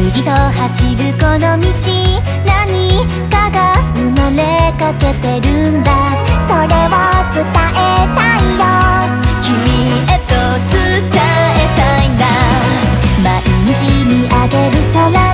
々と走るこの道、何かが生まれかけてるんだ。それを伝えたいよ、君へと伝えたいんだ。毎日見上げる空